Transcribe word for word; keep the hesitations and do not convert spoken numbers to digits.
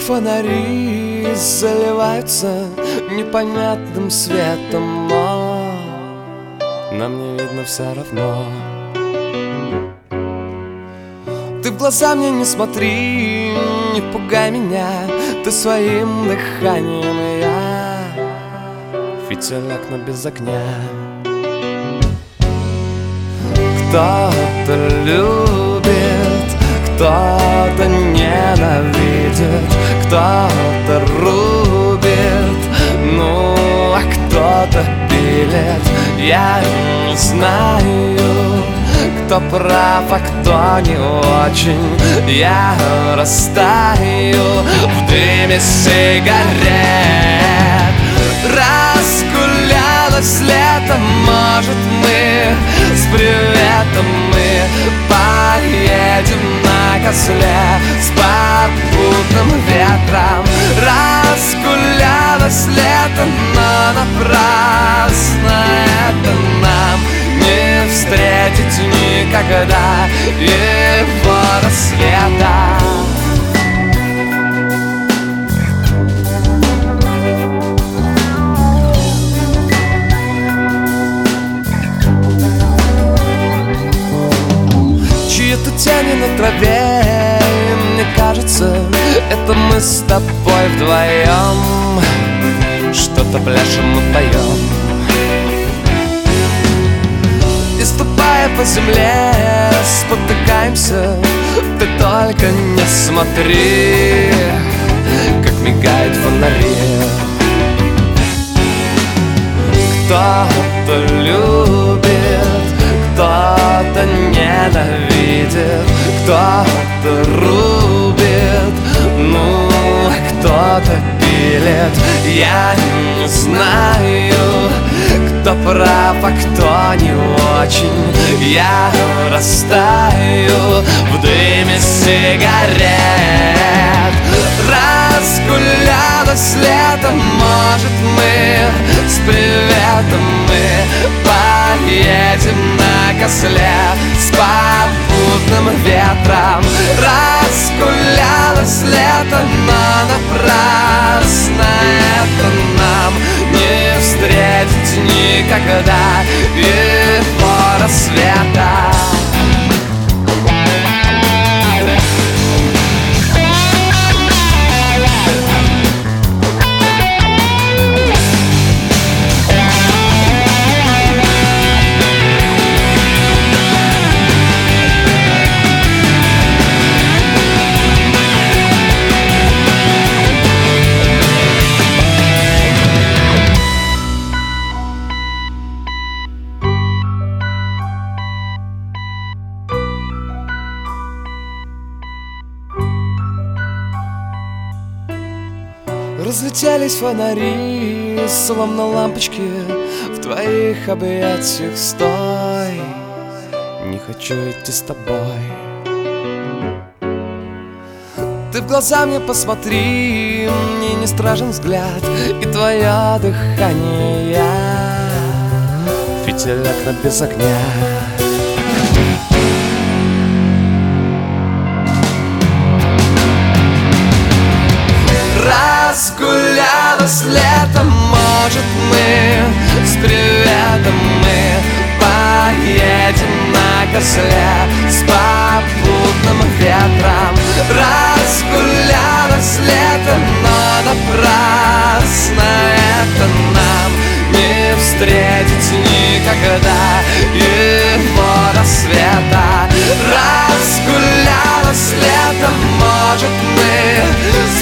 фонари заливаются непонятным светом, но нам не видно все равно. Ты в глаза мне не смотри, не пугай меня, ты своим дыханием, и я фитиль окна без огня. Кто-то любит, кто-то ненавидит, кто-то рубит, ну а кто-то пилит. Я не знаю, кто прав, а кто не очень. Я растаю в дыме сигарет. Разгулялось лето, может, мы с приветом мы поедем на козле с попутным ветром. Разгулялось лето, но напрасно это нам не встретить никогда его рассвета. Чьи-то тени на траве, мне кажется, это мы с тобой вдвоем что-то пляшем и поем. И ступая по земле, спотыкаемся. Ты только не смотри, как мигают фонари. Кто-то любит, кто-то ненавидит, кто-то рубит, ну а кто-то пилит. Я не знаю, кто прав, а кто не очень. Я растаю в дыме сигарет. Разгулялось лето, может, мы с приветом мы поедем на козле с попутным ветром. Разгулялось лето, но напрасно это нам не встретить никогда его рассвета. Разлетелись фонари, словно лампочки в твоих объятиях. Стой, не хочу идти с тобой. Ты в глаза мне посмотри, мне не страшен взгляд и твое дыхание. Я фитиль окна без огня. Разгулялось лето, может, мы с приветом мы поедем на козле с попутным ветром. Разгулялось лето, но напрасно это нам не встретить никогда его рассвета. Разгулялось лето, может, мы с